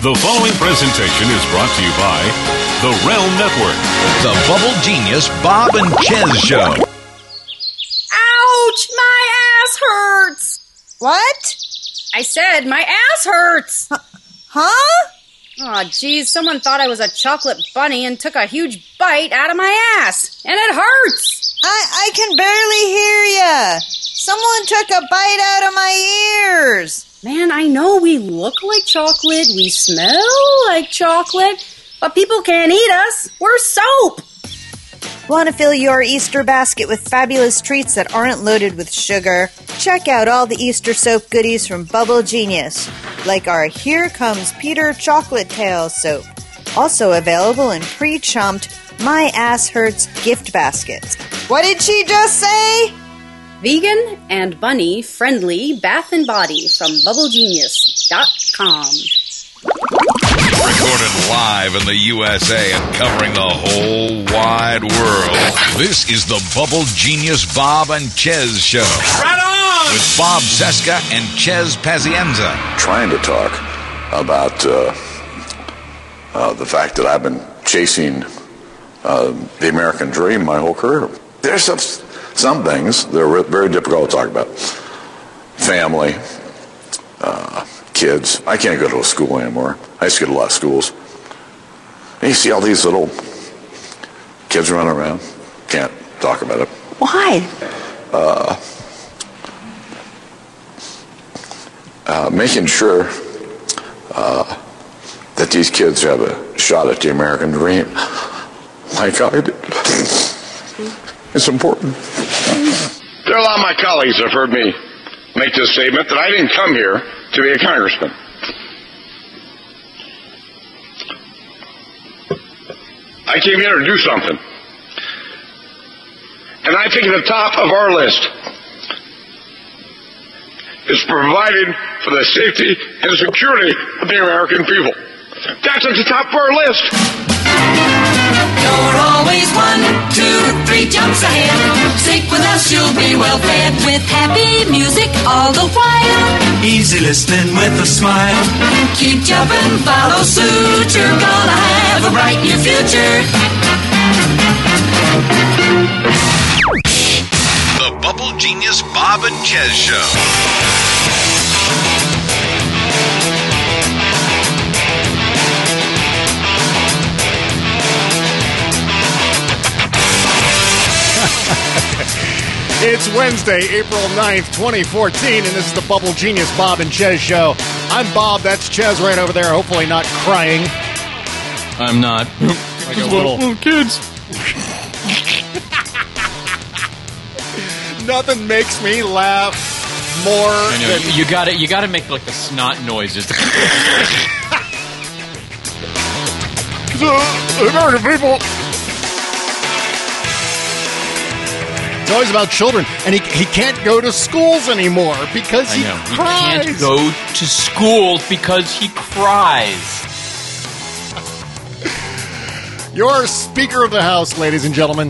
The following presentation is brought to you by The Realm Network. The Bubble Genius Bob and Chez Show. Ouch! My ass hurts! What? I said my ass hurts! Huh? Aw, geez, someone thought I was a chocolate bunny and took a huge bite out of my ass. And it hurts! I can barely hear ya. Someone took a bite out of my ears. Man, I know we look like chocolate, we smell like chocolate, but people can't eat us. We're soap! Want to fill your Easter basket with fabulous treats that aren't loaded with sugar? Check out all the Easter soap goodies from Bubble Genius, like our Here Comes Peter Chocolate Tail soap. Also available in pre-chumped My Ass Hurts gift baskets. What did she just say? Vegan and bunny friendly bath and body from BubbleGenius.com. Recorded live in the USA and covering the whole wide world. This is the Bubble Genius Bob and Chez Show. Right on! With Bob Cesca and Chez Pazienza. Trying to talk about the fact that I've been chasing the American dream my whole career. There's some things that are very difficult to talk about. Family, kids. I can't go to a school anymore. I used to go to a lot of schools. And you see all these little kids running around. Can't talk about it. Why? Making sure that these kids have a shot at the American dream like I did. It's important. There are a lot of my colleagues that have heard me make this statement that I didn't come here to be a congressman. I came here to do something. And I think at the top of our list is providing for the safety and security of the American people. That's at the top of our list. You're always 1, 2, 3 jumps ahead. Stick with us, you'll be well fed with happy music all the while. Easy listening with a smile. Keep jumping, follow suit. You're gonna have a bright new future. The Bubble Genius Bob and Chez Show. It's Wednesday, April 9th, 2014, and this is the Bubble Genius Bob and Chez Show. I'm Bob, that's Chez right over there, hopefully not crying. I'm not. Like a little kids. Nothing makes me laugh more than... You gotta make like the snot noises. American people... It's always about children, and he can't go to schools anymore because he cries. He can't go to schools because he cries. Your Speaker of the House, ladies and gentlemen.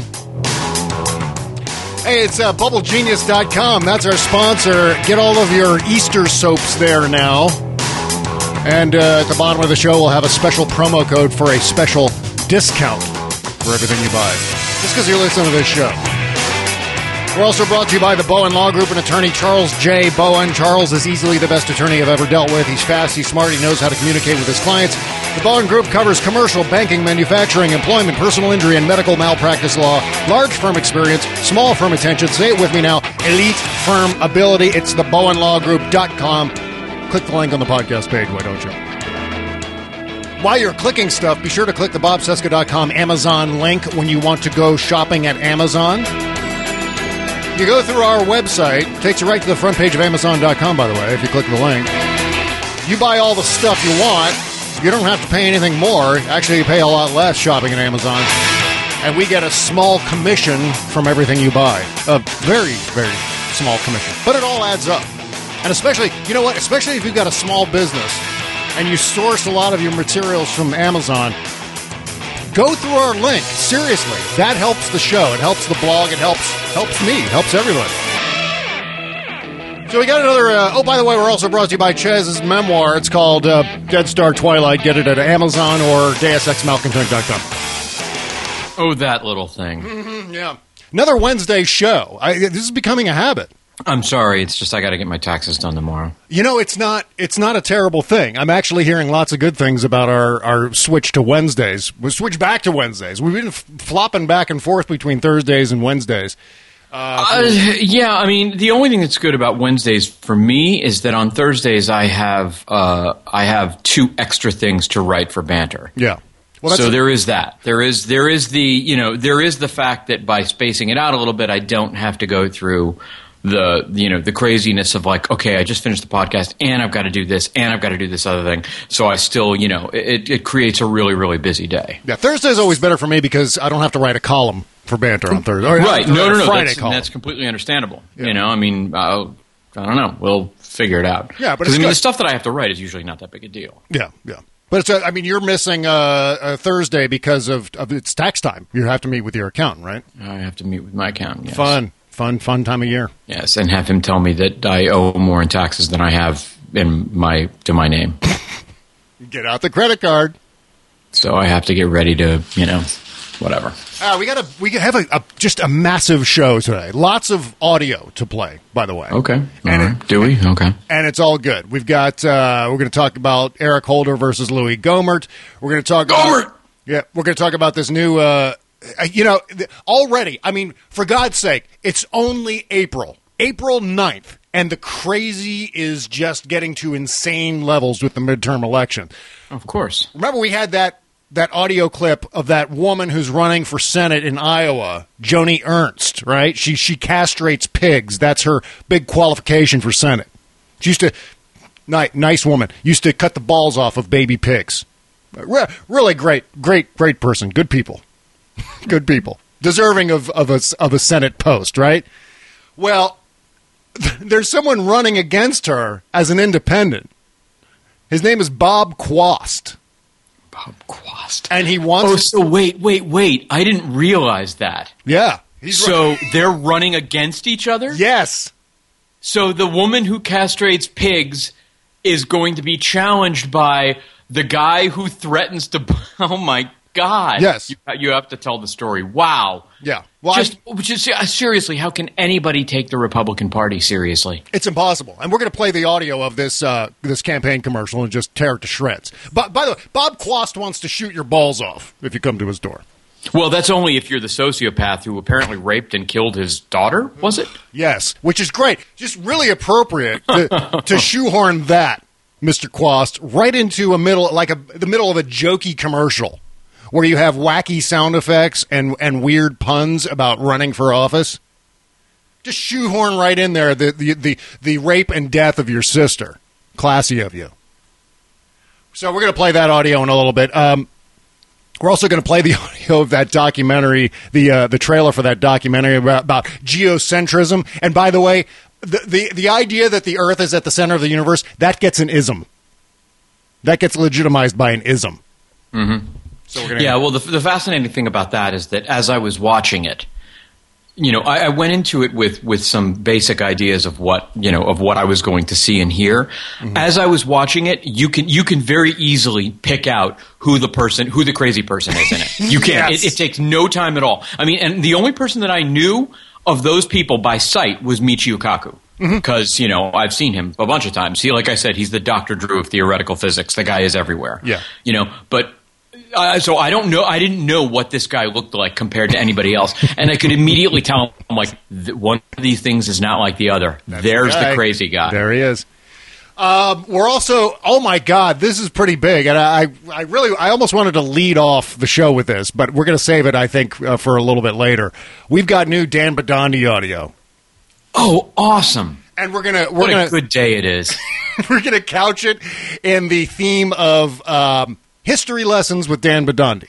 Hey, it's BubbleGenius.com. That's our sponsor. Get all of your Easter soaps there now. And at the bottom of the show, we'll have a special promo code for a special discount for everything you buy. Just because you're listening to this show. We're also brought to you by the Bowen Law Group and attorney Charles J. Bowen. Charles is easily the best attorney I've ever dealt with. He's fast, he's smart, he knows how to communicate with his clients. The Bowen Group covers commercial, banking, manufacturing, employment, personal injury, and medical malpractice law. Large firm experience, small firm attention. Say it with me now. Elite firm ability. It's thebowenlawgroup.com. Click the link on the podcast page, why don't you? While you're clicking stuff, be sure to click the bobcesca.com Amazon link when you want to go shopping at Amazon. You go through our website, takes you right to the front page of Amazon.com, by the way, if you click the link. You buy all the stuff you want. You don't have to pay anything more. Actually, you pay a lot less shopping at Amazon. And we get a small commission from everything you buy. A very, very small commission. But it all adds up. And especially, you know what? Especially if you've got a small business and you source a lot of your materials from Amazon, go through our link. Seriously, that helps the show. It helps the blog. It helps me. It helps everybody. So we got another, by the way, we're also brought to you by Chez's memoir. It's called Dead Star Twilight. Get it at Amazon or DeusExMalcontent.com. Oh, that little thing. Mm-hmm, yeah. Another Wednesday show. This is becoming a habit. I'm sorry. It's just I got to get my taxes done tomorrow. You know, it's not a terrible thing. I'm actually hearing lots of good things about our switch to Wednesdays. We switched back to Wednesdays. We've been flopping back and forth between Thursdays and Wednesdays. Yeah, I mean, the only thing that's good about Wednesdays for me is that on Thursdays I have 2 extra things to write for Banter. Yeah. Well, so there is that. There is the fact that by spacing it out a little bit, I don't have to go through the craziness of like, okay, I just finished the podcast and I've got to do this and I've got to do this other thing. So I still, it creates a really, really busy day. Yeah, Thursday's always better for me because I don't have to write a column for Banter on Thursday. Right. No. Friday That's completely understandable. Yeah. I mean, I don't know. We'll figure it out. Yeah, but because the stuff that I have to write is usually not that big a deal. Yeah. But it's you're missing a Thursday because of it's tax time. You have to meet with your accountant, right? I have to meet with my accountant. Yes. Fun time of year. Yes, and have him tell me that I owe more in taxes than I have to my name. Get out the credit card. So I have to get ready to, whatever. We have just a massive show today. Lots of audio to play, by the way. Okay. Do we? Okay. And it's all good. We've got we're going to talk about Eric Holder versus Louis Gohmert. We're going to talk Gohmert. We're going to talk about this new already, I mean, for God's sake, it's only April 9th, and the crazy is just getting to insane levels with the midterm election. Of course. Remember we had that audio clip of that woman who's running for Senate in Iowa, Joni Ernst, right? She castrates pigs. That's her big qualification for Senate. She used to, nice woman, used to cut the balls off of baby pigs. Really great person. Good people. Good people. Deserving of a Senate post, right? Well, there's someone running against her as an independent. His name is Bob Quast. Bob Quast. And he wants... Oh, so wait. I didn't realize that. Yeah. They're running against each other? Yes. So the woman who castrates pigs is going to be challenged by the guy who threatens to... Oh, my God. Yes. You have to tell the story. Wow. Yeah. Well, seriously, how can anybody take the Republican Party seriously? It's impossible. And we're going to play the audio of this campaign commercial and just tear it to shreds. But by the way, Bob Quast wants to shoot your balls off if you come to his door. Well, that's only if you're the sociopath who apparently raped and killed his daughter, was it? Yes, which is great. Just really appropriate to shoehorn that, Mr. Quast, right into the middle of a jokey commercial, where you have wacky sound effects and weird puns about running for office. Just shoehorn right in there the rape and death of your sister. Classy of you. So we're going to play that audio in a little bit. We're also going to play the audio of that documentary, the trailer for that documentary about geocentrism. And by the way, the idea that the Earth is at the center of the universe, that gets an ism. That gets legitimized by an ism. Mm-hmm. So well, the fascinating thing about that is that as I was watching it, I went into it with some basic ideas of what I was going to see and hear. Mm-hmm. As I was watching it, you can very easily pick out who the crazy person is in it. You can. Yes. It takes no time at all. I mean, and the only person that I knew of those people by sight was Michio Kaku. Because, I've seen him a bunch of times. Like I said, he's the Dr. Drew of theoretical physics. The guy is everywhere. Yeah. But... so I don't know. I didn't know what this guy looked like compared to anybody else, and I could immediately tell. I'm like, one of these things is not like the other. There's the crazy guy. There he is. We're also. Oh my God, this is pretty big, and I almost wanted to lead off the show with this, but we're going to save it. I think for a little bit later. We've got new Dan Bidandi audio. Oh, awesome! And what a good day it is. We're gonna couch it in the theme of. History lessons with Dan Bidandi.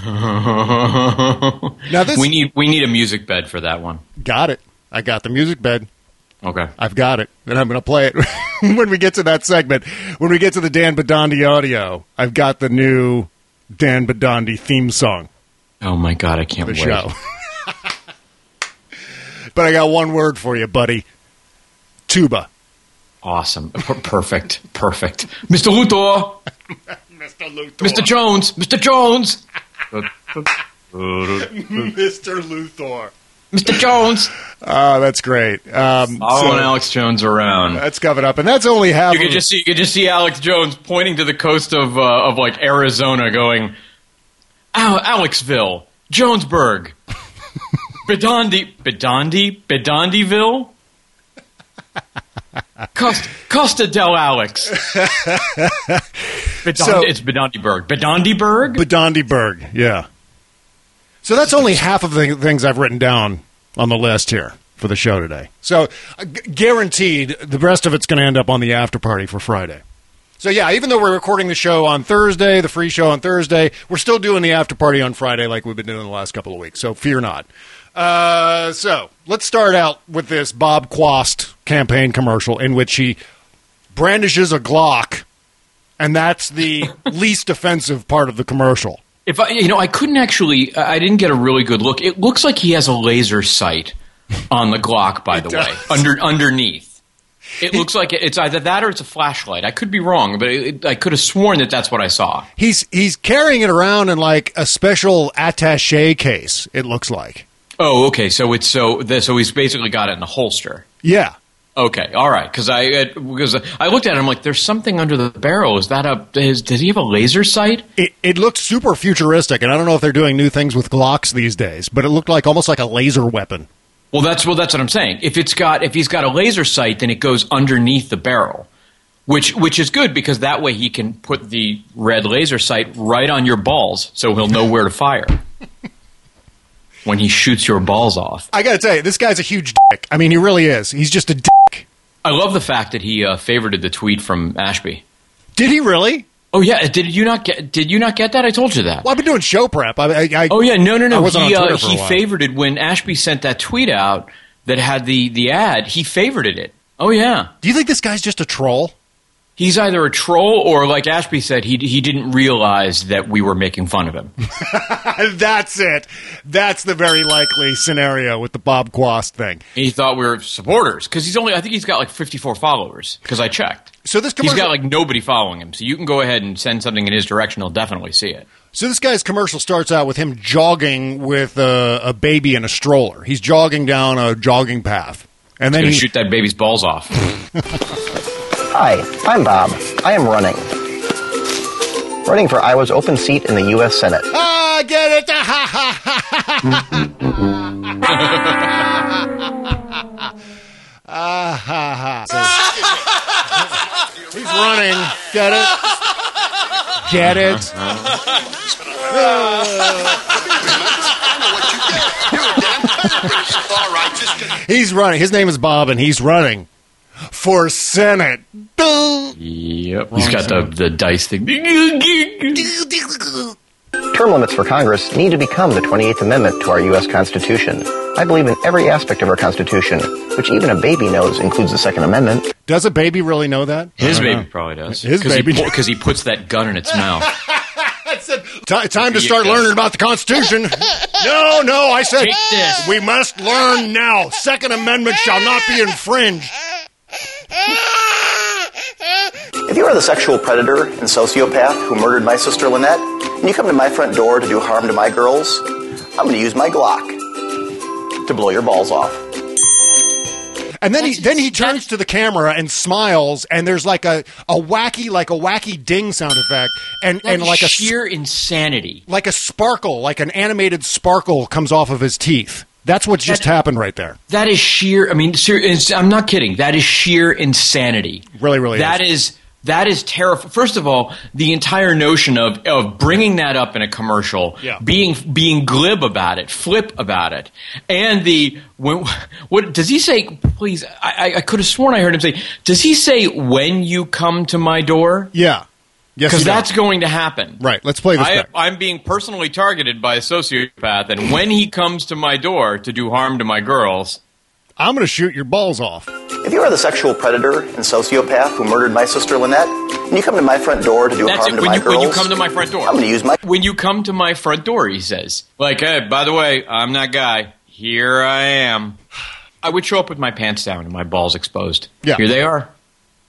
Now we need a music bed for that one. Got it. I got the music bed. Okay. I've got it, and I'm going to play it when we get to that segment. When we get to the Dan Bidandi audio, I've got the new Dan Bidandi theme song. Oh my God, I can't wait. Show. But I got one word for you, buddy. Tuba. Awesome. Perfect. Mr. Luthor. Mr. Luthor. Mr. Jones. Mr. Jones. Mr. Luthor. Mr. Jones. Oh, that's great. Following Alex Jones around. That's coming up, and that's only half. You could just see Alex Jones pointing to the coast of like Arizona, going, Alexville, Jonesburg, Bedondiville, Costa del Alex. It's Bedondiburg. Bedondiburg, yeah. So that's only half of the things I've written down on the list here for the show today. So guaranteed the rest of it's going to end up on the after party for Friday. So yeah, even though we're recording the show on Thursday, the free show on Thursday, we're still doing the after party on Friday like we've been doing the last couple of weeks. So fear not. So let's start out with this Bob Quast campaign commercial in which he brandishes a Glock, and that's the least offensive part of the commercial. I couldn't actually. I didn't get a really good look. It looks like he has a laser sight on the Glock. By the way, underneath, it looks like it's either that or it's a flashlight. I could be wrong, but I could have sworn that that's what I saw. He's carrying it around in like a special attaché case. It looks like. Oh, okay. So he's basically got it in a holster. Yeah. Okay, all right. Because I looked at it, I'm like, there's something under the barrel. Is that does he have a laser sight? It looked super futuristic, and I don't know if they're doing new things with Glocks these days, but it looked like almost like a laser weapon. Well, that's what I'm saying. If he's got a laser sight, then it goes underneath the barrel, which is good because that way he can put the red laser sight right on your balls, so he'll know where to fire. When he shoots your balls off. I got to tell you, this guy's a huge dick. I mean, he really is. He's just a dick. I love the fact that he favorited the tweet from Ashby. Did he really? Oh yeah. Did you not get that? I told you that. Well, I've been doing show prep. No. He favorited when Ashby sent that tweet out that had the ad. He favorited it. Oh yeah. Do you think this guy's just a troll? He's either a troll or, like Ashby said, he didn't realize that we were making fun of him. That's it. That's the very likely scenario with the Bob Quast thing. He thought we were supporters because I think he's got like 54 followers because I checked. So this he's got like nobody following him. So you can go ahead and send something in his direction. He'll definitely see it. So this guy's commercial starts out with him jogging with a baby in a stroller. He's jogging down a jogging path, and then he shoot that baby's balls off. Hi, I'm Bob. I am running for Iowa's open seat in the U.S. Senate. Ah, get it! He's running. Get it? Get it? He's running. His name is Bob, and he's running for Senate. Yep. He's got the dice thing. Term limits for Congress need to become the 28th Amendment to our U.S. Constitution. I believe in every aspect of our Constitution, which even a baby knows includes the Second Amendment. Does a baby really know that? His baby probably does. His baby. Because he puts that gun in its mouth. Time to start learning about the Constitution. No, I said we must learn now. Second Amendment shall not be infringed. If you are the sexual predator and sociopath who murdered my sister Lynette, and you come to my front door to do harm to my girls, I'm going to use my Glock to blow your balls off. And then he turns to the camera and smiles, and there's like a wacky ding sound effect, and like a sheer insanity, like a sparkle, like an animated sparkle comes off of his teeth. That's what just happened right there. That is sheer. I mean, I'm not kidding. That is sheer insanity. Really, really. That is terrifying. First of all, the entire notion of bringing that up in a commercial, being glib about it, flip about it, and what does he say? Please, I could have sworn I heard him say. Does he say when you come to my door? Yeah. Yes, because that's going to happen. Right. Let's play this back. I'm being personally targeted by a sociopath, and when he comes to my door to do harm to my girls, I'm going to shoot your balls off. If you are the sexual predator and sociopath who murdered my sister Lynette, and you come to my front door to do harm to my girls, when you come to my front door, I'm going to use my... When you come to my front door, he says, like, hey, by the way, I'm that guy. Here I am. I would show up with my pants down and my balls exposed. Yeah. Here they are.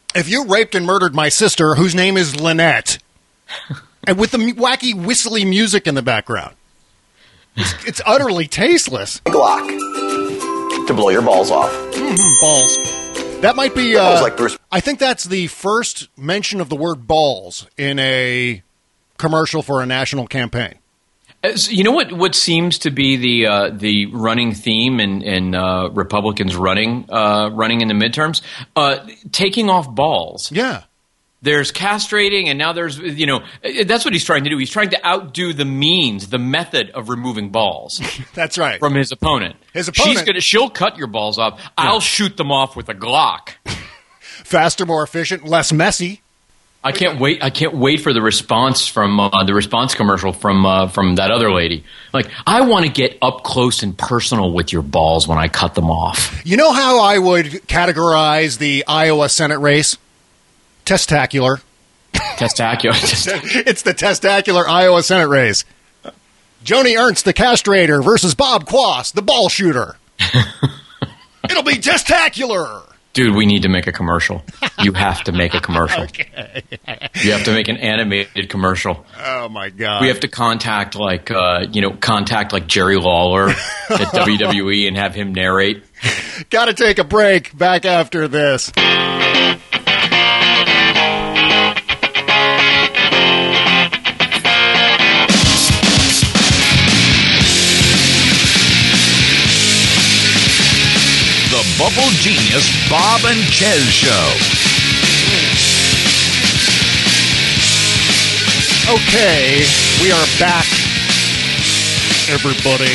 If you raped and murdered my sister, whose name is Lynette, and with the wacky whistly music in the background, it's utterly tasteless. Glock to blow your balls off. Balls. That might be. Like Bruce. I think that's the first mention of the word balls in a commercial for a national campaign. You know what seems to be the running theme in Republicans running in the midterms? Taking off balls. Yeah. There's castrating, and now there's, that's what he's trying to do. He's trying to outdo the method of removing balls. That's right. From his opponent. She'll cut your balls off. Yeah. I'll shoot them off with a Glock. Faster, more efficient, less messy. I can't wait for the response from the response commercial from that other lady. Like, I want to get up close and personal with your balls when I cut them off. You know how I would categorize the Iowa Senate race? Testacular. Testacular. It's the testacular Iowa Senate race. Joni Ernst, the castrator, versus Bob Quast, the ball shooter. It'll be testacular. Dude, we need to make a commercial. You have to make a commercial. Okay. You have to make an animated commercial. Oh my God. We have to contact like Jerry Lawler at WWE and have him narrate. Got to take a break. Back after this. Bubble Genius Bob and Ches Show. Okay, we are back, everybody.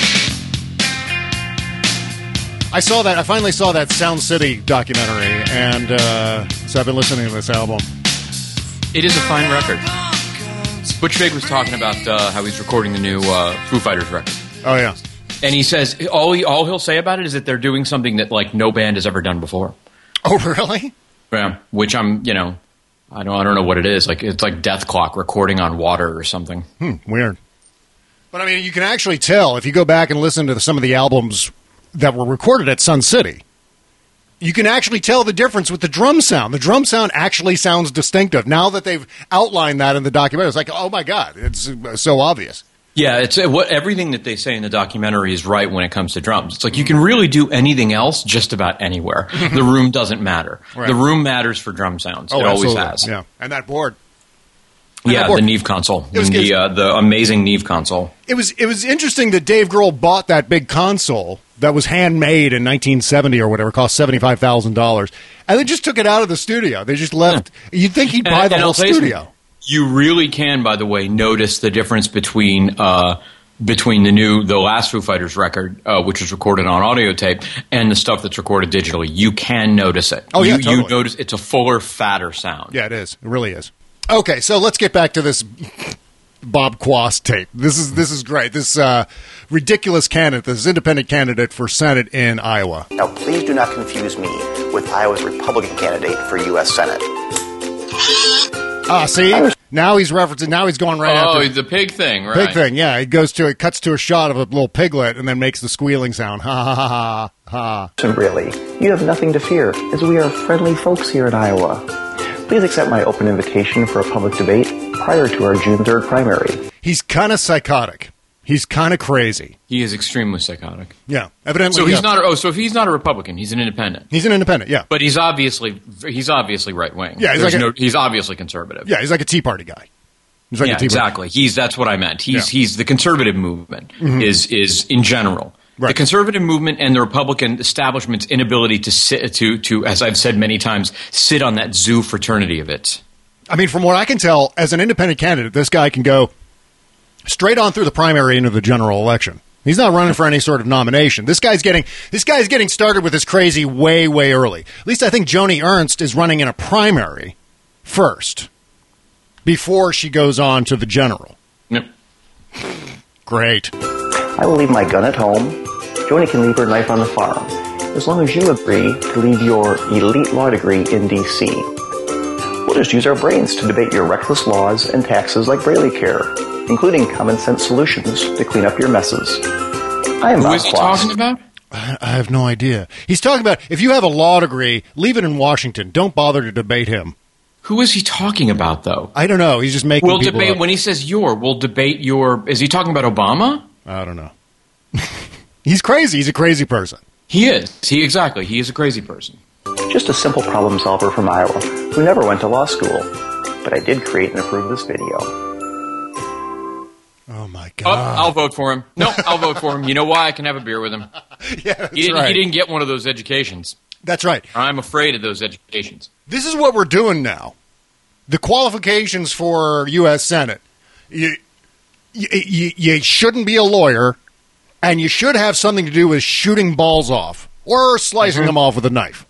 I finally saw that Sound City documentary, and so I've been listening to this album. It is a fine record. Butch Vig was talking about how he's recording the new Foo Fighters record. Oh, yeah. And he says all he'll say about it is that they're doing something that like no band has ever done before. Oh, really? Yeah. Which I don't know what it is. Like it's like Death Clock recording on water or something. Weird. But I mean, you can actually tell if you go back and listen to some of the albums that were recorded at Sun City. You can actually tell the difference with the drum sound. The drum sound actually sounds distinctive. Now that they've outlined that in the documentary, it's like, oh my God, it's so obvious. Yeah, it's everything that they say in the documentary is right when it comes to drums. It's like you can really do anything else just about anywhere. The room doesn't matter. Right. The room matters for drum sounds. It always has. Yeah, and that board. The Neve console, the amazing Neve console. It was interesting that Dave Grohl bought that big console that was handmade in 1970 or whatever, cost $75,000, and they just took it out of the studio. They just left. Yeah. You'd think he'd buy the whole studio. You really can, by the way, notice the difference between the last Foo Fighters record, which was recorded on audio tape, and the stuff that's recorded digitally. You can notice it. Oh, yeah, totally. You notice it's a fuller, fatter sound. Yeah, it is. It really is. Okay, so let's get back to this Bob Quast tape. This is great. This ridiculous candidate, this independent candidate for Senate in Iowa. Now, please do not confuse me with Iowa's Republican candidate for U.S. Senate. See? Now he's referencing. Now he's going right after the pig thing, right? Pig thing, yeah. It cuts to a shot of a little piglet, and then makes the squealing sound. Ha ha ha ha ha. Really, you have nothing to fear, as we are friendly folks here in Iowa. Please accept my open invitation for a public debate prior to our June 3rd primary. He's kind of psychotic. He's kind of crazy. He is extremely psychotic. Yeah, evidently. So he's not. So if he's not a Republican, he's an independent. He's an independent. Yeah, but he's obviously right wing. Yeah, he's obviously conservative. Yeah, he's like a Tea Party guy. He's like a Tea exactly. Party. That's what I meant. He's the conservative movement is in general. Right. The conservative movement and the Republican establishment's inability to sit to, as I've said many times, sit on that zoo fraternity of it. I mean, from what I can tell, as an independent candidate, this guy can go straight on through the primary into the general election. He's not running for any sort of nomination. This guy's getting started with his crazy way, way early. At least I think Joni Ernst is running in a primary first before she goes on to the general. Yep. Great. I will leave my gun at home. Joni can leave her knife on the farm, as long as you agree to leave your elite law degree in D.C. We'll just use our brains to debate your reckless laws and taxes like Braley Care, including common sense solutions to clean up your messes. I am Bob Quast. Who is he talking about? I have no idea. He's talking about if you have a law degree, leave it in Washington. Don't bother to debate him. Who is he talking about, though? I don't know. He's just making we'll people debate up. when he says we'll debate your. Is he talking about Obama? I don't know. He's crazy. He's a crazy person. He is. He is a crazy person. Just a simple problem solver from Iowa who never went to law school. But I did create and approve this video. Oh, my God. Oh, I'll vote for him. No, I'll vote for him. You know why? I can have a beer with him. Yeah, he didn't get one of those educations. That's right. I'm afraid of those educations. This is what we're doing now. The qualifications for U.S. Senate. You shouldn't be a lawyer, and you should have something to do with shooting balls off or slicing them off with a knife.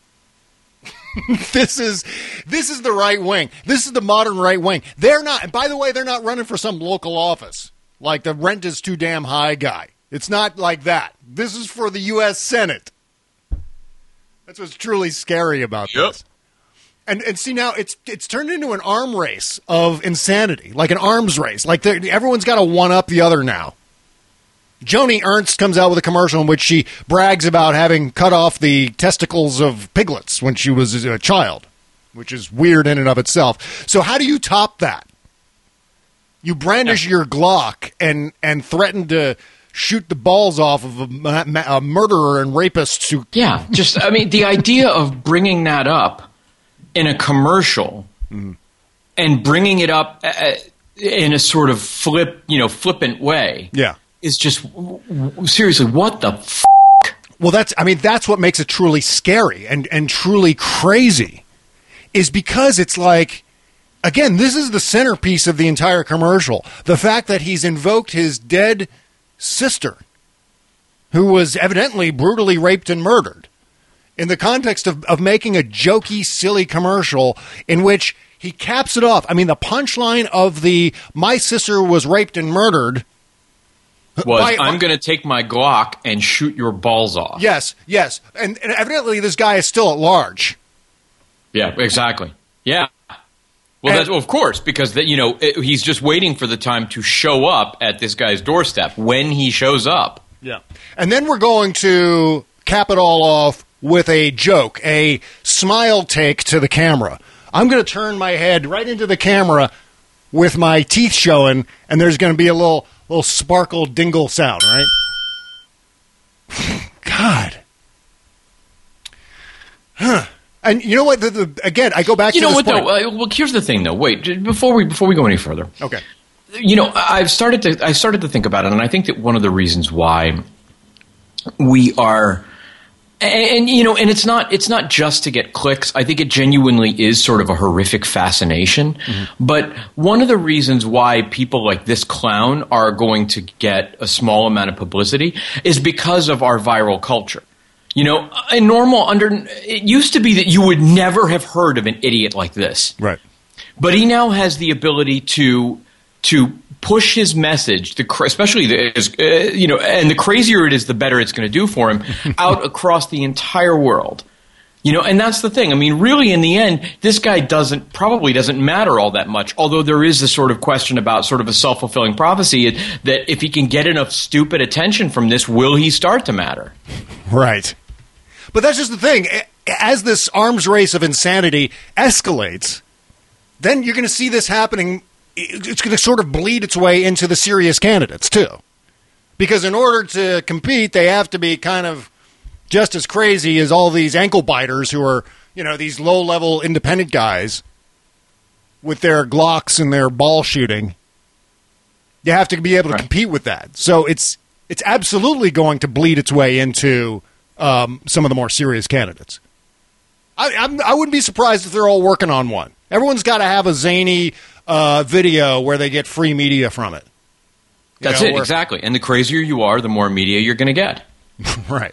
This is the right wing. This is the modern right wing. They're not, and by the way, they're not running for some local office like the rent is too damn high guy. It's not like that. This is for the U.S. Senate. That's what's truly scary about this. And see, now it's turned into an arm race of insanity, like an arms race. Like everyone's got to one-up the other now. Joni Ernst comes out with a commercial in which she brags about having cut off the testicles of piglets when she was a child, which is weird in and of itself. So how do you top that? You brandish your Glock and threaten to shoot the balls off of a murderer and rapist who... Yeah, the idea of bringing that up in a commercial and bringing it up in a sort of flippant way... Yeah. Is just seriously, what the f***? Well, that's what makes it truly scary and truly crazy, is because it's like, again, this is the centerpiece of the entire commercial. The fact that he's invoked his dead sister, who was evidently brutally raped and murdered, in the context of making a jokey, silly commercial in which he caps it off. I mean, the punchline of the "my sister was raped and murdered" I'm going to take my Glock and shoot your balls off. Yes. And evidently this guy is still at large. Yeah, exactly. Yeah. Well, of course, because he's just waiting for the time to show up at this guy's doorstep when he shows up. Yeah. And then we're going to cap it all off with a joke, a smile take to the camera. I'm going to turn my head right into the camera with my teeth showing, and there's going to be a little sparkle dingle sound, right? God. Huh. And you know what? Again, I go back to this point. Well, here's the thing, though. Wait, before we go any further. Okay. I've started to think about it, and I think that one of the reasons why we are... And it's not just to get clicks. I think it genuinely is sort of a horrific fascination. Mm-hmm. But one of the reasons why people like this clown are going to get a small amount of publicity is because of our viral culture. It used to be that you would never have heard of an idiot like this. Right. But he now has the ability to push his message, especially and the crazier it is, the better it's going to do for him, out across the entire world. And that's the thing. I mean, really, in the end, this guy probably doesn't matter all that much, although there is this sort of question about sort of a self-fulfilling prophecy that if he can get enough stupid attention from this, will he start to matter? Right. But that's just the thing. As this arms race of insanity escalates, then you're going to see this happening. It's going to sort of bleed its way into the serious candidates, too. Because in order to compete, they have to be kind of just as crazy as all these ankle biters who are, these low-level independent guys with their Glocks and their ball shooting. You have to be able to compete with that. So it's absolutely going to bleed its way into some of the more serious candidates. I wouldn't be surprised if they're all working on one. Everyone's got to have a zany video where they get free media from it. That's it, exactly. And the crazier you are, the more media you're going to get. Right.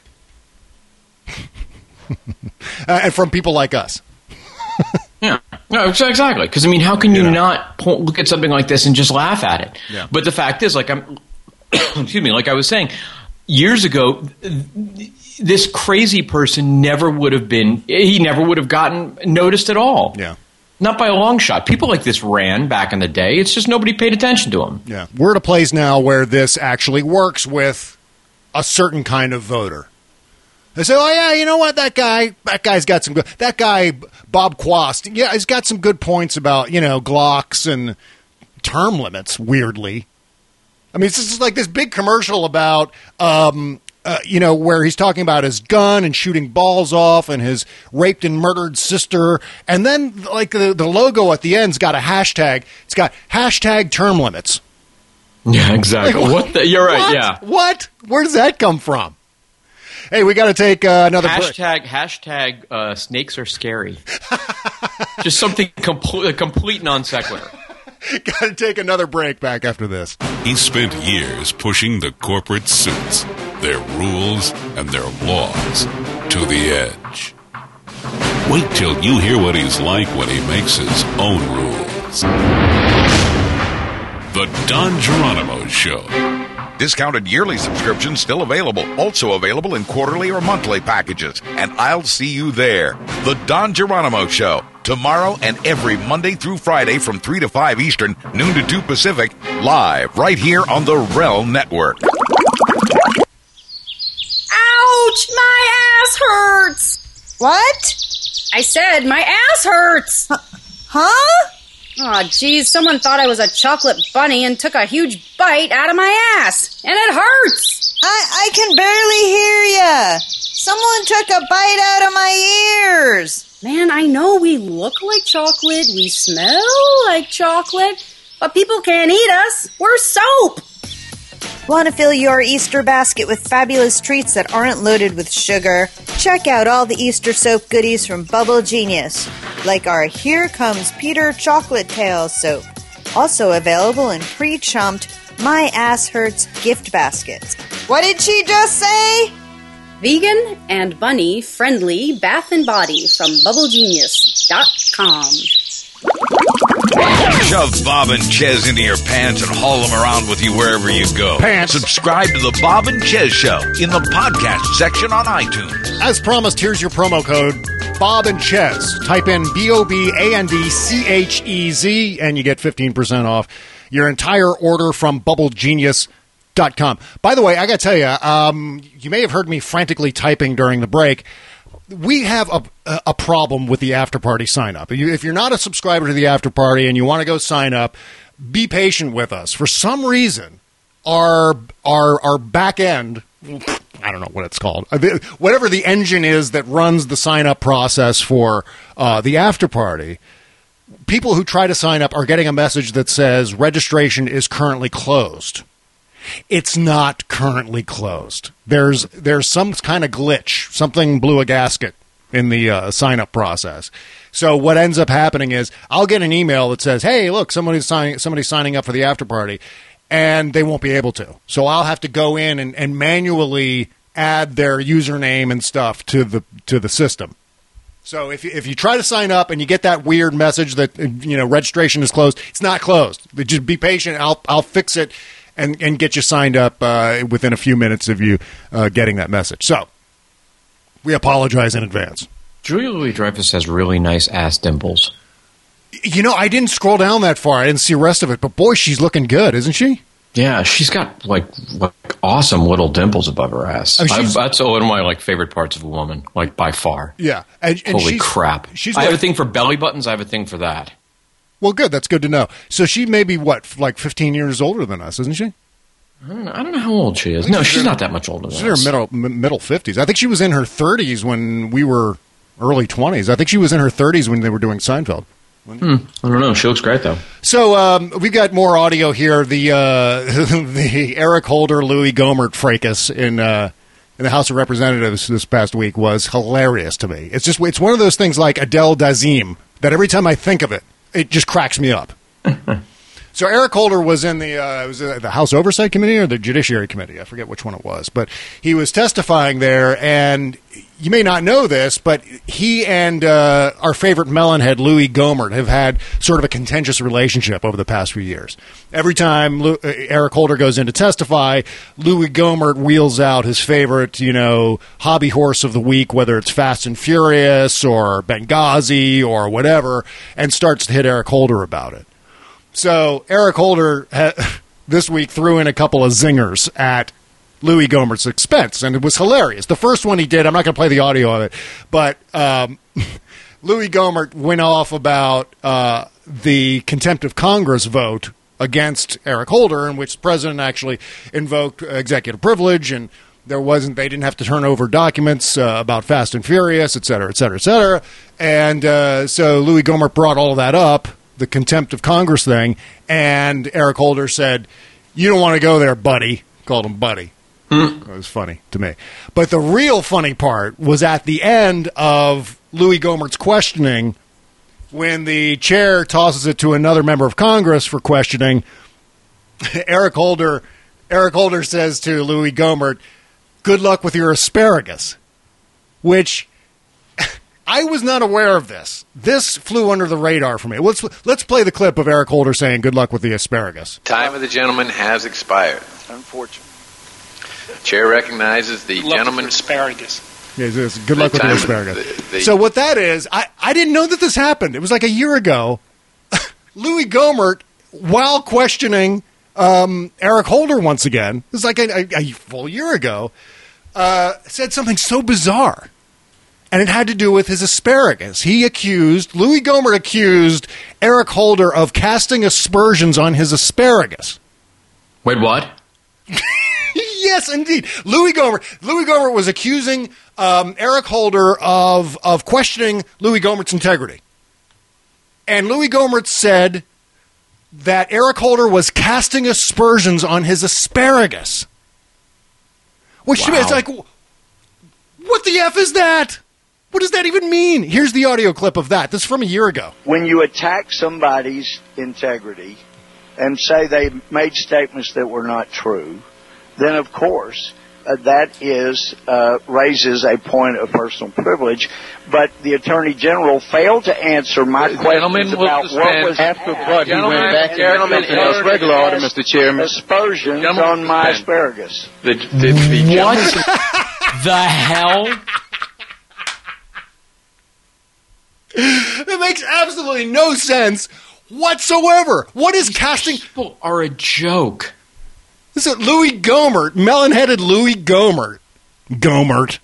And from people like us. Yeah. No, exactly. Because, how can you not look at something like this and just laugh at it? Yeah. But the fact is, like I was saying, years ago, this crazy person never would have gotten noticed at all. Yeah. Not by a long shot. People like this ran back in the day. It's just nobody paid attention to them. Yeah. We're at a place now where this actually works with a certain kind of voter. They say, oh, yeah, you know what, that guy's got some good, that guy, Bob Quast, yeah, he's got some good points about, Glocks and term limits, weirdly. I mean, it's just like this big commercial about, where he's talking about his gun and shooting balls off and his raped and murdered sister. And then, like, the logo at the end's got a hashtag. It's got hashtag term limits. Yeah, exactly. Like, you're right, yeah. What? Where does that come from? Hey, we got to take another break. Hashtag snakes are scary. Just something complete non sequitur. Got to take another break. Back after this. He spent years pushing the corporate suits, their rules, and their laws to the edge. Wait till you hear what he's like when he makes his own rules. The Don Geronimo Show. Discounted yearly subscriptions still available. Also available in quarterly or monthly packages. And I'll see you there. The Don Geronimo Show. Tomorrow and every Monday through Friday from 3 to 5 Eastern, noon to 2 Pacific. Live right here on the REL Network. Ouch! My ass hurts! What? I said my ass hurts! Huh? Oh, geez, someone thought I was a chocolate bunny and took a huge bite out of my ass. And it hurts! I can barely hear ya. Someone took a bite out of my ears. Man, I know we look like chocolate, we smell like chocolate, but people can't eat us. We're soap! Want to fill your Easter basket with fabulous treats that aren't loaded with sugar? Check out all the Easter soap goodies from Bubble Genius, like our Here Comes Peter Chocolate Tail soap. Also available in pre-chumped My Ass Hurts gift baskets. What did she just say? Vegan and bunny friendly bath and body from BubbleGenius.com. Shove Bob and Chez into your pants and haul them around with you wherever you go. Pants. Subscribe to the Bob and Chez Show in the podcast section on iTunes. As promised, here's your promo code, Bob and Chez. Type in BOBANDCHEZ and you get 15% off your entire order from BubbleGenius.com. By the way, I got to tell you, you may have heard me frantically typing during the break. We have a problem with the After Party sign-up. If you're not a subscriber to the After Party and you want to go sign up, be patient with us. For some reason, our back end, I don't know what it's called, whatever the engine is that runs the sign-up process for the After Party, people who try to sign up are getting a message that says registration is currently closed. It's not currently closed. There's some kind of glitch. Something blew a gasket in the sign-up process. So what ends up happening is I'll get an email that says, hey, look, somebody's signing up for the After Party, and they won't be able to. So I'll have to go in and manually add their username and stuff to the system. So if you try to sign up and you get that weird message that registration is closed, it's not closed. Just be patient. I'll fix it. And get you signed up within a few minutes of you getting that message. So, we apologize in advance. Julia Louis-Dreyfus has really nice ass dimples. I didn't scroll down that far. I didn't see the rest of it. But, boy, she's looking good, isn't she? Yeah, she's got, like awesome little dimples above her ass. That's one of my, favorite parts of a woman, by far. Yeah. And holy crap. I have a thing for belly buttons. I have a thing for that. Well, good. That's good to know. So she may be, 15 years older than us, isn't she? I don't know how old she is. No, she's not that much older than us. She's in her middle 50s. I think she was in her 30s when we were early 20s. I think she was in her 30s when they were doing Seinfeld. I don't know. She looks great, though. So we've got more audio here. The Eric Holder, Louis Gohmert fracas in the House of Representatives this past week was hilarious to me. It's one of those things like Adele Dazeem that every time I think of it, it just cracks me up. So Eric Holder was in the House Oversight Committee or the Judiciary Committee. I forget which one it was. But he was testifying there, and you may not know this, but he and our favorite melonhead, Louis Gohmert, have had sort of a contentious relationship over the past few years. Every time Eric Holder goes in to testify, Louis Gohmert wheels out his favorite, hobby horse of the week, whether it's Fast and Furious or Benghazi or whatever, and starts to hit Eric Holder about it. So Eric Holder this week threw in a couple of zingers at Louis Gohmert's expense, and it was hilarious. The first one he did, I'm not going to play the audio of it, but Louis Gohmert went off about the contempt of Congress vote against Eric Holder, in which the president actually invoked executive privilege, and they didn't have to turn over documents about Fast and Furious, et cetera, et cetera, et cetera. And so Louis Gohmert brought all of that up, the contempt of Congress thing, and Eric Holder said, "You don't want to go there, buddy." Called him buddy. It was funny to me. But the real funny part was at the end of Louis Gohmert's questioning, when the chair tosses it to another member of Congress for questioning. Eric Holder says to Louis Gohmert, "Good luck with your asparagus," which I was not aware of this. This flew under the radar for me. Let's play the clip of Eric Holder saying good luck with the asparagus. Time of the gentleman has expired. Unfortunately. Chair recognizes the gentleman. Asparagus. Yes, good luck with the asparagus. So what that is, I didn't know that this happened. It was like a year ago. Louis Gohmert, while questioning Eric Holder once again, this is like a full year ago, said something so bizarre. And it had to do with his asparagus. Louis Gohmert accused Eric Holder of casting aspersions on his asparagus. Wait, what? Yes, indeed. Louis Gohmert was accusing Eric Holder of questioning Louis Gohmert's integrity. And Louis Gohmert said that Eric Holder was casting aspersions on his asparagus. Which to me, it's like, what the F is that? What does that even mean? Here's the audio clip of that. This is from a year ago. When you attack somebody's integrity and say they made statements that were not true, then of course that raises a point of personal privilege. But the Attorney General failed to answer my questions about what was after what he went back and regular order, Mr. Chairman. Aspersions on my asparagus. What the hell? It makes absolutely no sense whatsoever. What is casting? People are a joke. This is Louis Gohmert, melon-headed Louis Gohmert. Gohmert.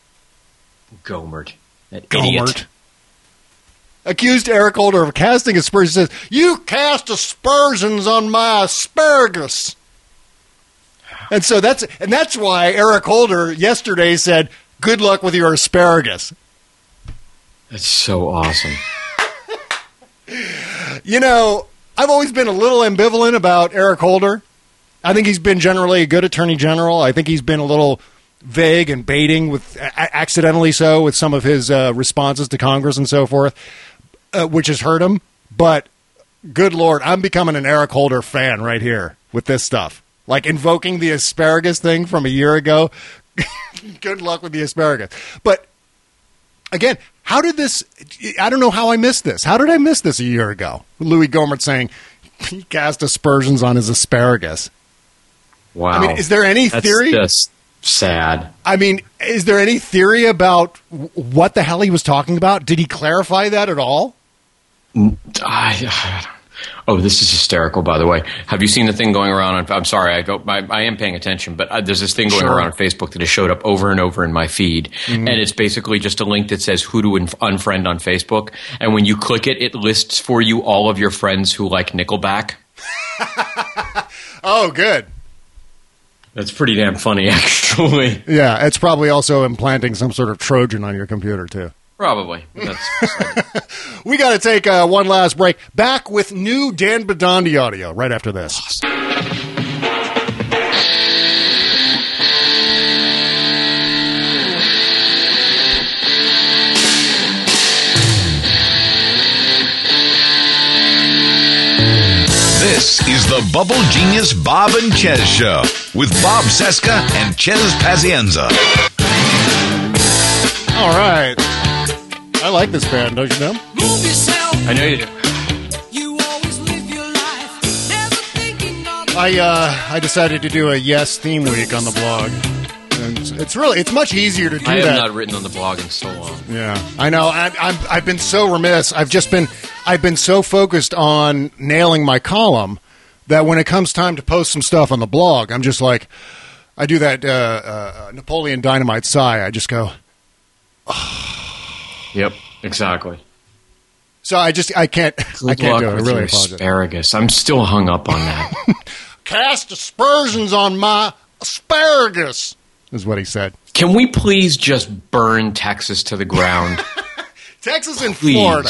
That idiot. Accused Eric Holder of casting aspersions. Says, "You cast aspersions on my asparagus." And so that's why Eric Holder yesterday said, "Good luck with your asparagus." That's so awesome. You know, I've always been a little ambivalent about Eric Holder. I think he's been generally a good attorney general. I think he's been a little vague and baiting, accidentally so, with some of his responses to Congress and so forth, which has hurt him. But good Lord, I'm becoming an Eric Holder fan right here with this stuff. Like invoking the asparagus thing from a year ago. Good luck with the asparagus. But again, how did this – I don't know how I missed this. How did I miss this a year ago? Louis Gohmert saying he cast aspersions on his asparagus. Wow. I mean, is there any theory? That's just sad. I mean, is there any theory about what the hell he was talking about? Did he clarify that at all? This is hysterical, by the way. Have you seen the thing going around? I'm sorry, I am paying attention, but there's this thing going around on Facebook that has showed up over and over in my feed, and it's basically just a link that says who to unfriend on Facebook, and when you click it, it lists for you all of your friends who like Nickelback. Oh, good. That's pretty damn funny, actually. Yeah, it's probably also implanting some sort of Trojan on your computer, too. Probably. We got to take one last break. Back with new Dan Bidandi audio right after this. Awesome. This is the Bubble Genius Bob and Chez Show with Bob Cesca and Chez Pazienza. All right. I like this band, don't you know? I know you do. I decided to do a Yes theme week on the blog. And it's much easier to do that. I have not written on the blog in so long. Yeah, I know. I've been so remiss. I've been so focused on nailing my column that when it comes time to post some stuff on the blog, I'm just like, I do that Napoleon Dynamite sigh. I just go. Yep, exactly. So I can't do it. I really apologize. Asparagus. I'm still hung up on that. Cast aspersions on my asparagus, is what he said. Can we please just burn Texas to the ground? Texas and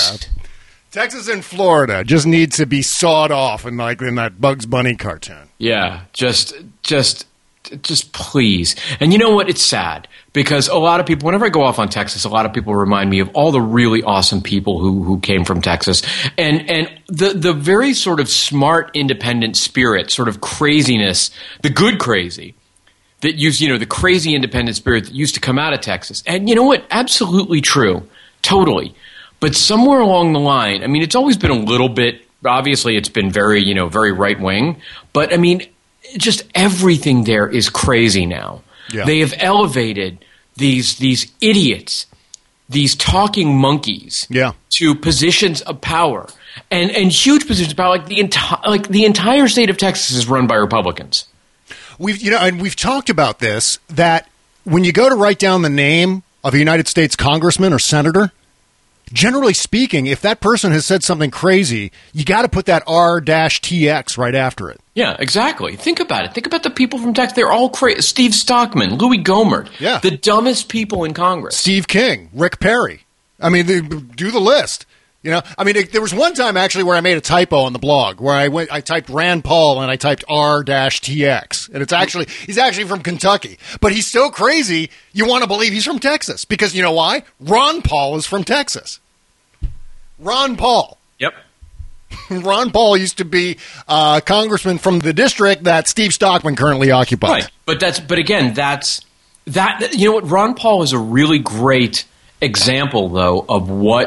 Florida just needs to be sawed off in that Bugs Bunny cartoon. Yeah, just please. And you know what? It's sad because a lot of people, whenever I go off on Texas, a lot of people remind me of all the really awesome people who came from Texas. And the very sort of smart, independent spirit, sort of craziness, the good crazy, that used, the crazy independent spirit that used to come out of Texas. And you know what? Absolutely true. Totally. But somewhere along the line, I mean, it's always been a little bit, obviously it's been very, very right wing. But I mean, just everything there is crazy now. Yeah. They have elevated these idiots, these talking monkeys, to positions of power and huge positions of power. Like the entire state of Texas is run by Republicans. We've talked about this, that when you go to write down the name of a United States congressman or senator, generally speaking, if that person has said something crazy, you got to put that R-TX right after it. Yeah, exactly. Think about it. Think about the people from Texas. They're all crazy. Steve Stockman, Louis Gohmert. Yeah. The dumbest people in Congress. Steve King, Rick Perry. I mean, do the list. There was one time actually where I made a typo on the blog where I typed Rand Paul and I typed R-TX. And he's actually from Kentucky. But he's so crazy, you want to believe he's from Texas. Because you know why? Ron Paul is from Texas. Ron Paul. Yep. Ron Paul used to be a congressman from the district that Steve Stockman currently occupies. Right. But again, that's you know what? Ron Paul is a really great example, though, of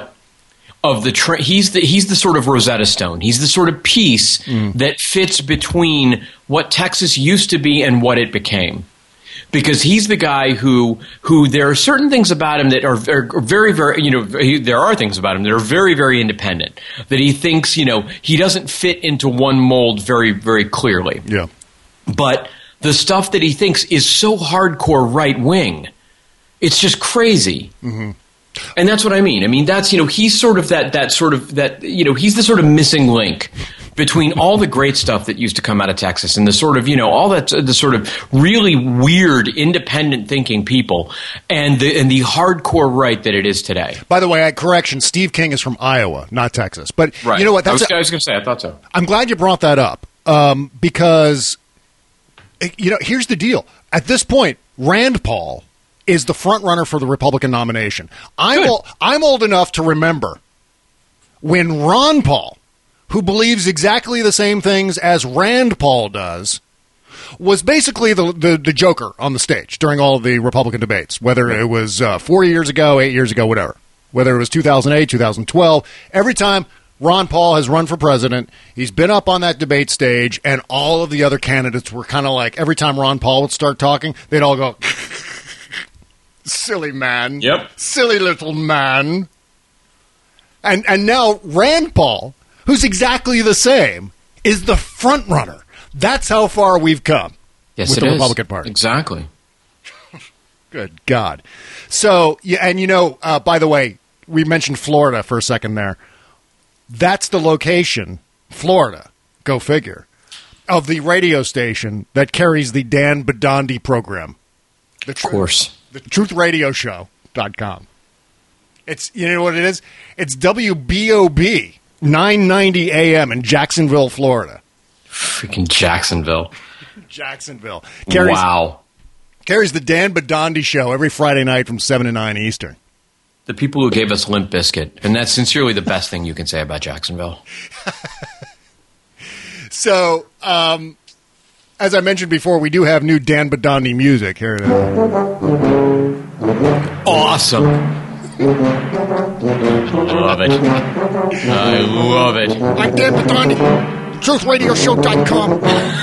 he's the sort of Rosetta Stone. He's the sort of piece that fits between what Texas used to be and what it became. Because he's the guy who there are certain things about him that are very, very, there are things about him that are very, very independent. That he thinks, he doesn't fit into one mold very, very clearly. Yeah. But the stuff that he thinks is so hardcore right wing, it's just crazy. Mm-hmm. And that's what I mean. I mean, that's, he's sort of he's the sort of missing link between all the great stuff that used to come out of Texas and the sort of, all that, the sort of really weird, independent thinking people and the hardcore right that it is today. By the way, correction, Steve King is from Iowa, not Texas. But right. You know what? I was going to say, I thought so. I'm glad you brought that up because, here's the deal. At this point, Rand Paul is the front runner for the Republican nomination. I'm old enough to remember when Ron Paul, who believes exactly the same things as Rand Paul does, was basically the joker on the stage during all of the Republican debates, whether it was 4 years ago, 8 years ago, whatever. Whether it was 2008, 2012, every time Ron Paul has run for president, he's been up on that debate stage, and all of the other candidates were kind of like, every time Ron Paul would start talking, they'd all go, silly man. Yep. Silly little man. And now Rand Paul, who's exactly the same, is the front runner. That's how far we've come with the Republican Party. Exactly. Good God. So, yeah, and by the way, we mentioned Florida for a second there. That's the location, Florida, go figure, of the radio station that carries the Dan Bidandi program. Of course. The TruthRadioShow.com. It's, you know what it is? It's WBOB 990 AM in Jacksonville, Florida. Freaking Jacksonville. Jacksonville. Carries the Dan Bidandi Show every Friday night from 7 to 9 Eastern. The people who gave us Limp Bizkit. And that's sincerely the best thing you can say about Jacksonville. So, as I mentioned before, we do have new Dan Bidandi music. Here it is. Awesome. I love it. I love it. I'm Dan Bidandi. TruthRadioShow.com.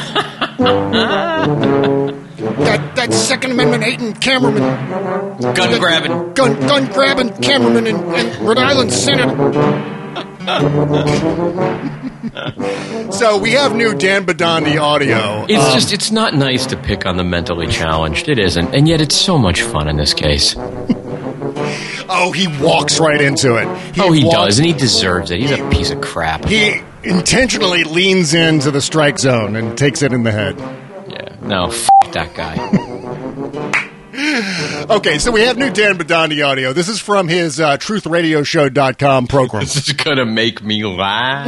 that Second Amendment hating cameraman. Gun grabbing cameraman in Rhode Island Senate. So we have new Dan Bidandi audio. It's not nice to pick on the mentally challenged. It isn't. And yet it's so much fun in this case. Oh, he walks right into it. He does, and he deserves it. He's a piece of crap. He intentionally leans into the strike zone and takes it in the head. Yeah, no, f*** that guy. Okay, so we have new Dan Bidandi audio. This is from his TruthRadioShow.com program. This is going to make me laugh.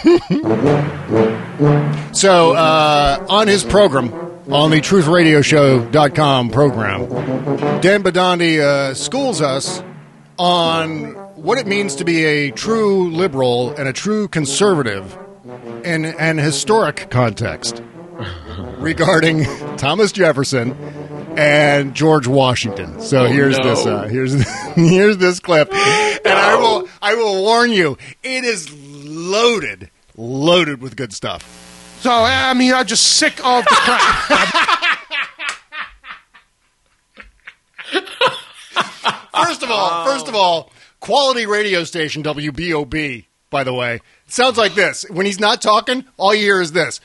So, on his program, on the TruthRadioShow.com program, Dan Bidandi schools us on what it means to be a true liberal and a true conservative in an historic context regarding Thomas Jefferson and George Washington. So here's this clip, and I will warn you, it is loaded with good stuff. So I mean, I'm just sick of the crap. First of all, quality radio station WBOB. By the way, sounds like this. When he's not talking, all you hear is this.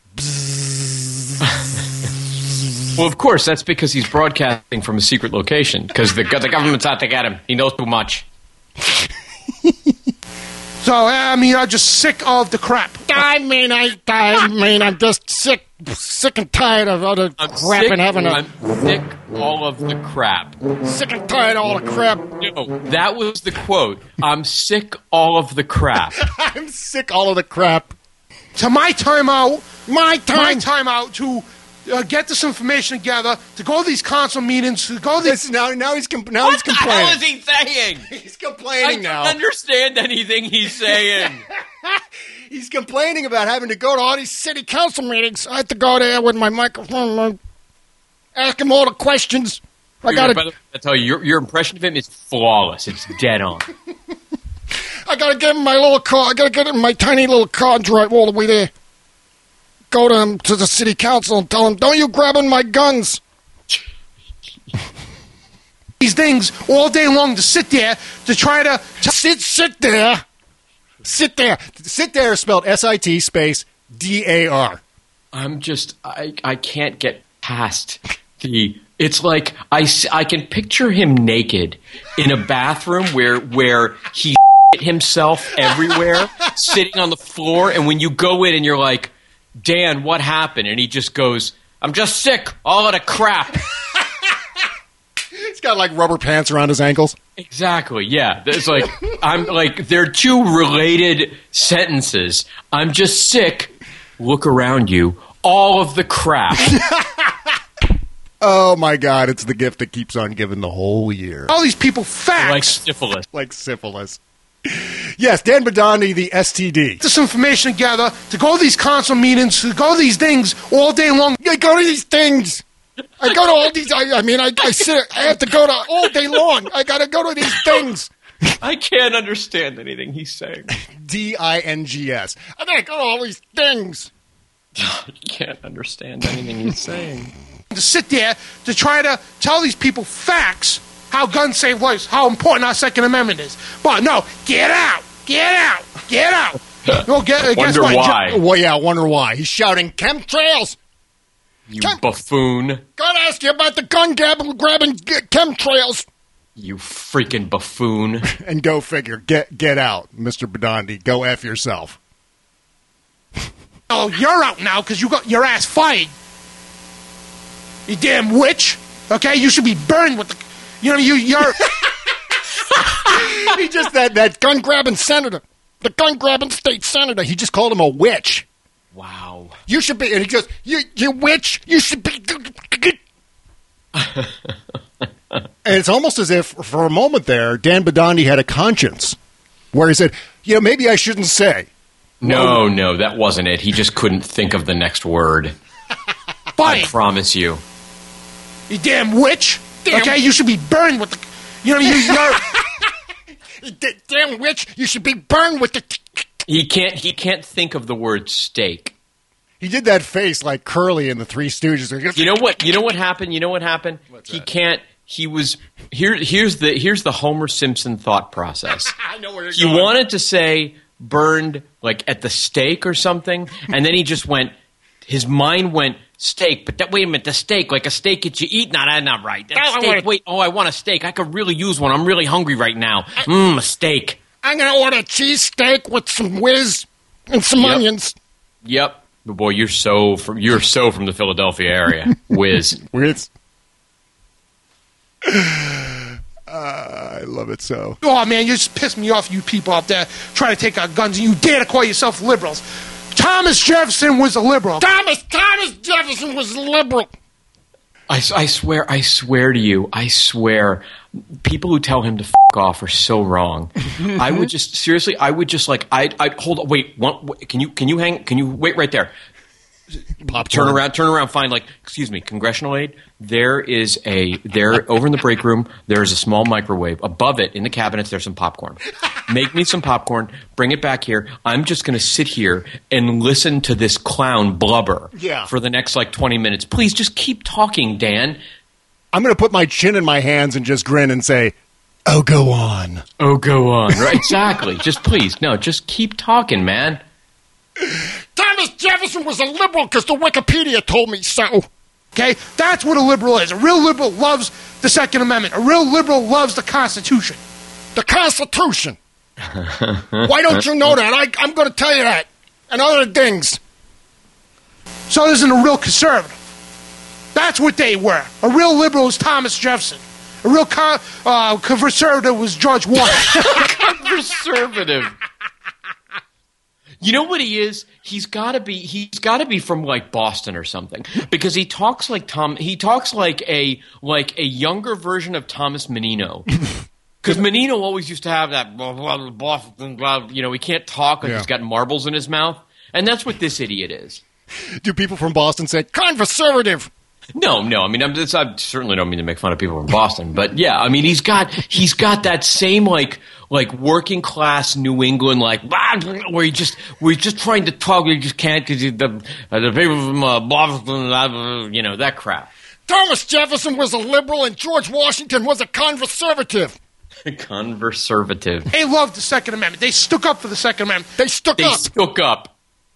Well, of course, that's because he's broadcasting from a secret location, because the government's out to get him. He knows too much. So, I mean, I'm just sick of the crap. I'm just sick and tired of all the crap and having I'm sick all of the crap. Sick and tired of all the crap. No, that was the quote. I'm sick all of the crap. I'm sick all of the crap. To my time out to get this information together, to go to these council meetings, to go to these... Now he's complaining. What the hell is he saying? He's complaining now. I don't understand anything he's saying. He's complaining about having to go to all these city council meetings. I have to go there with my microphone, ask him all the questions. I tell you, your impression of him is flawless. It's dead on. I gotta get him my little car. I gotta get him my tiny little car and drive all the way there. Go to him to the city council and tell him, "Don't you grabbing my guns?" These things all day long to sit there to try to sit there. Sit there. Sit there. Spelled SIT space DAR. I can't get past the. It's like I can picture him naked in a bathroom where he himself everywhere, sitting on the floor, and when you go in and you're like, Dan, what happened? And he just goes, I'm just sick, all of the crap. He's got like rubber pants around his ankles. Exactly, yeah. It's like they're two related sentences. I'm just sick, look around you, all of the crap. Oh my God, it's the gift that keeps on giving the whole year. All these people facts. Like syphilis. Yes, Dan Bidandi, the STD. This information together, to go to these council meetings, to go to these things all day long. I go to these things. I go to all these. I sit. I have to go to all day long. I got to go to these things. I can't understand anything he's saying. DINGS. I got to go to all these things. You can't understand anything he's saying. To sit there to try to tell these people facts. How guns save lives, how important our Second Amendment is. But no, get out. No, wonder why. Well, yeah, wonder why. He's shouting, chemtrails. You buffoon. Gotta ask you about the gun grabbing chemtrails. You freaking buffoon. And go figure. Get out, Mr. Bidandi. Go F yourself. Oh, you're out now because you got your ass fired. You damn witch. Okay, you should be burned with the... you're... He just, that gun-grabbing senator, the gun-grabbing state senator, he just called him a witch. Wow. You should be, and he goes, you witch, you should be... And it's almost as if, for a moment there, Dan Bidandi had a conscience, where he said, maybe I shouldn't say. No, that wasn't it. He just couldn't think of the next word. I promise you. You damn witch. Okay, you should be burned with the... you're... Damn witch, you should be burned with the... He can't think of the word steak. He did that face like Curly in the Three Stooges. You know what happened? What's he that? can't... He was... Here's the Homer Simpson thought process. I know where you're He going. wanted to say, burned like at the stake or something, and then he just went. His mind went steak, but wait a minute, the steak, like a steak that you eat? No, that's not right. That steak, wait, I want a steak. I could really use one. I'm really hungry right now. A steak. I'm going to order a cheesesteak with some whiz and some onions. Yep. Boy, you're so from the Philadelphia area. Whiz. Whiz. I love it so. Oh, man, you just pissed me off, you people out there trying to take our guns, and you dare to call yourself liberals. Thomas Jefferson was a liberal. Thomas Jefferson was a liberal. I swear to you, people who tell him to f*** off are so wrong. I would just hold on, wait, can you wait right there? Turn around, find excuse me, congressional aid. There over in the break room, there's a small microwave. Above it, in the cabinets, there's some popcorn. Make me some popcorn, bring it back here. I'm just going to sit here and listen to this clown blubber for the next 20 minutes. Please just keep talking, Dan. I'm going to put my chin in my hands and just grin and say, oh, go on. Oh, go on. Right, exactly. Just keep talking, man. Thomas Jefferson was a liberal because the Wikipedia told me so. Okay? That's what a liberal is. A real liberal loves the Second Amendment. A real liberal loves the Constitution. The Constitution. Why don't you know that? I'm going to tell you that. And other things. So isn't a real conservative. That's what they were. A real liberal was Thomas Jefferson. A real conservative was George Washington. Conservative. You know what he is? He's got to be from Boston or something, because he talks like a younger version of Thomas Menino. Because Menino always used to have that Boston, he can't talk he's got marbles in his mouth, and that's what this idiot is. Do people from Boston say conservative? No. I mean, I certainly don't mean to make fun of people from Boston, but yeah, I mean, he's got that same working class New England where we're just trying to talk, we just can't because the people from Boston, that crap. Thomas Jefferson was a liberal and George Washington was a conservative. Conservative. They loved the Second Amendment. They stuck up for the Second Amendment. They stuck up.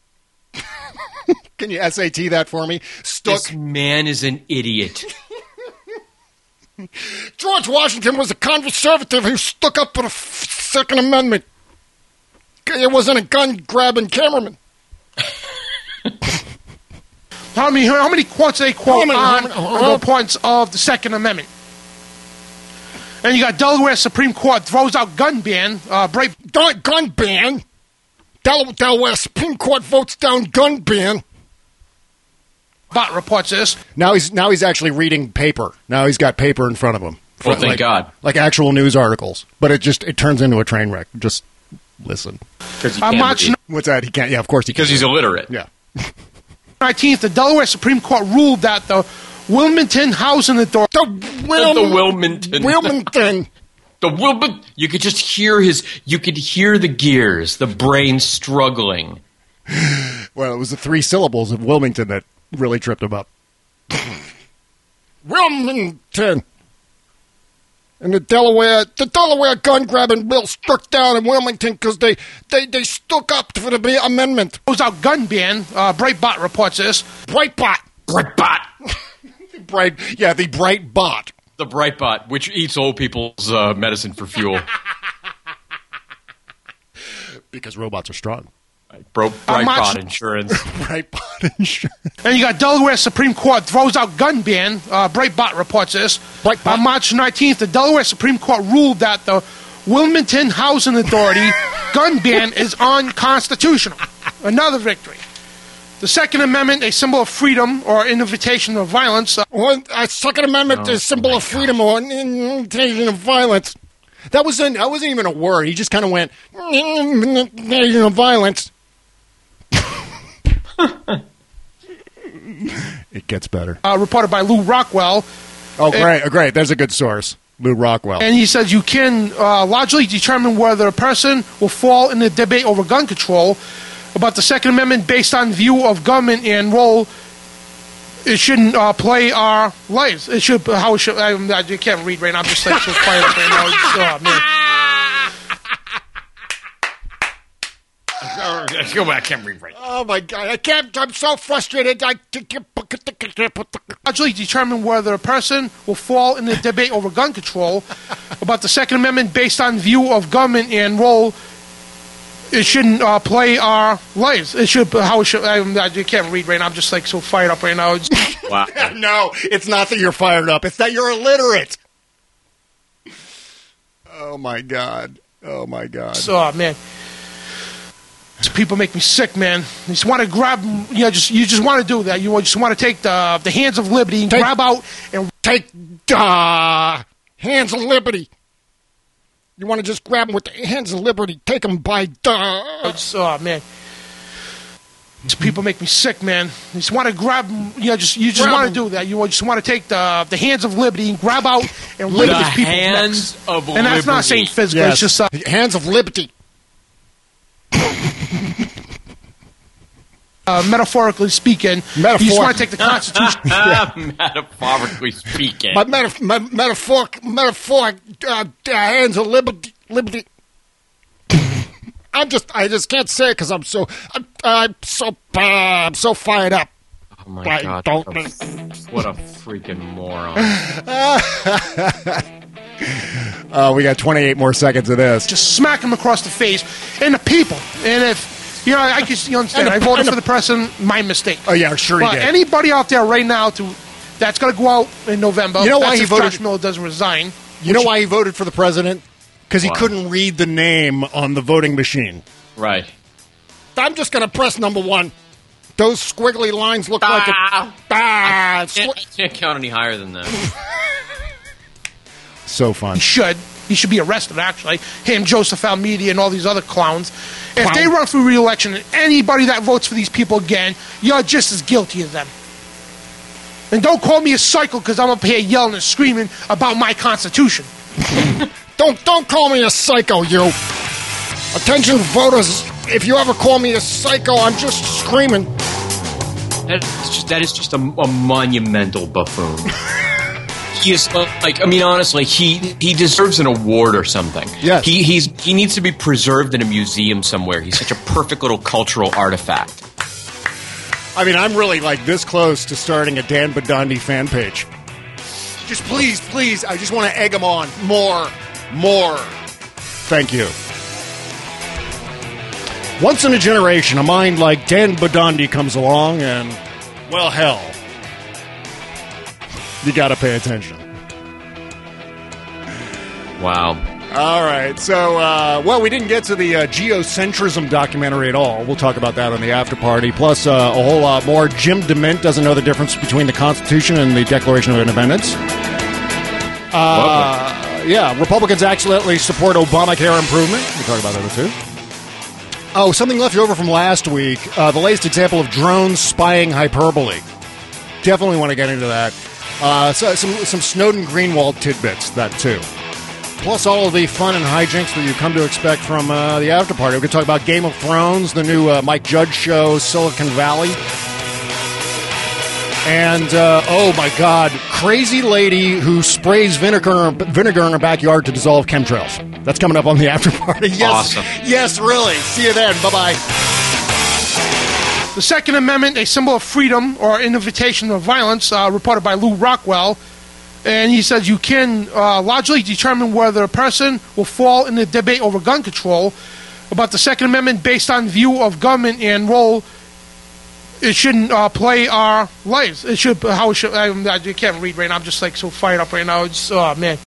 Can you SAT that for me? This man is an idiot. George Washington was a conservative who stuck up for the Second Amendment. It wasn't a gun-grabbing cameraman. How many quotes they quote on the points of the Second Amendment? And you got Delaware Supreme Court throws out gun ban. Gun ban? Delaware Supreme Court votes down gun ban. Bot reports this. Now he's actually reading paper. Now he's got paper in front of him. Well, thank God. Like actual news articles. But it turns into a train wreck. Just listen. Because he can't read. What's that? He can't. Yeah, of course he can't. Because he's illiterate. Yeah. 19th, the Delaware Supreme Court ruled that the Wilmington Housing Authority. The Wilmington. The Wilmington. You could just hear the gears, the brain struggling. Well, it was the 3 syllables of Wilmington that really tripped him up. Wilmington. And the Delaware gun-grabbing bill struck down in Wilmington because they stuck up for the amendment. It was out gun ban. Breitbart reports this. Breitbart. The Breitbot. The Breitbot, which eats old people's medicine for fuel. Because robots are strong. Breitbot insurance. Breitbot insurance. And you got Delaware Supreme Court throws out gun ban. Breitbart reports this. On March 19th, the Delaware Supreme Court ruled that the Wilmington Housing Authority gun ban is unconstitutional. Another victory. The Second Amendment, a symbol of freedom or invitation of violence. Second Amendment, a symbol of freedom or invitation of violence. That wasn't even a word. He just kind of went, invasion of violence. It gets better. Reported by Lou Rockwell. Oh, great. There's a good source. Lou Rockwell. And he says you can logically determine whether a person will fall in the debate over gun control about the Second Amendment based on view of government and role. It shouldn't play our lives. It should. How it should. I can't read right now. I'm just so quiet up right now. Go back. I can't read right. Oh, my God. I can't. I'm so frustrated. Largely determine whether a person will fall in the debate over gun control about the Second Amendment based on view of government and role. It shouldn't play our lives. It should. How it should. I can't read right now. I'm just like so fired up right now. Wow. No, it's not that you're fired up. It's that you're illiterate. Oh my God. Oh my God. Oh man. These people make me sick, man. You just want to grab. You just want to do that. You just want to take the hands of liberty and grab out and take hands of liberty. You want to just grab them with the hands of liberty, take them by Oh, man. These people make me sick, man. You just want to grab them. You just want to do that. You just want to take the hands of liberty and grab out and rip these people's necks. Of and that's not saying physically. Yes. It's just hands of liberty. Metaphorically speaking, you just want to take the Constitution. Metaphorically speaking. My metaphoric hands of liberty. I just can't say it because I'm so fired up. Oh my God! What a freaking moron! We got 28 more seconds of this. Just smack him across the face, and the people, and if. I can understand. I voted for the president. My mistake. Oh yeah, sure but he did. Anybody out there right now that's going to go out in November? You know why he voted? Josh Miller doesn't resign. You know why he voted for the president? Because he couldn't read the name on the voting machine. Right. I'm just going to press number 1. Those squiggly lines look like I can't count any higher than that. So fun. He should be arrested, actually. Him, Joseph Almeida, and all these other clowns. If they run for re-election, and anybody that votes for these people again, you're just as guilty as them. And don't call me a psycho because I'm up here yelling and screaming about my Constitution. Don't call me a psycho, you. Attention, voters. If you ever call me a psycho, I'm just screaming. That is just a monumental buffoon. He is honestly, he deserves an award or something. Yes. He needs to be preserved in a museum somewhere. He's such a perfect little cultural artifact. I mean, I'm really like this close to starting a Dan Badandi fan page. Just please, I just want to egg him on. More. Thank you. Once in a generation, a mind like Dan Badandi comes along and, well, hell. You got to pay attention. Wow. All right. So, we didn't get to the geocentrism documentary at all. We'll talk about that on the after party. Plus, a whole lot more. Jim DeMint doesn't know the difference between the Constitution and the Declaration of Independence. Yeah, Republicans accidentally support Obamacare improvement. We'll talk about that too. Oh, something left over from last week. The latest example of drones spying hyperbole. Definitely want to get into that. So some Snowden Greenwald tidbits, that too. Plus all of the fun and hijinks that you come to expect from the after party. We could talk about Game of Thrones, the new Mike Judge show, Silicon Valley. And, oh my God, crazy lady who sprays vinegar in her backyard to dissolve chemtrails. That's coming up on the after party. Yes, awesome. Yes, really. See you then. Bye-bye. The Second Amendment, a symbol of freedom or an invitation of violence, reported by Lou Rockwell. And he says you can largely determine whether a person will fall in the debate over gun control about the Second Amendment based on view of government and role. It shouldn't play our lives. It should. How it should. I can't read right now. I'm just like so fired up right now. It's man.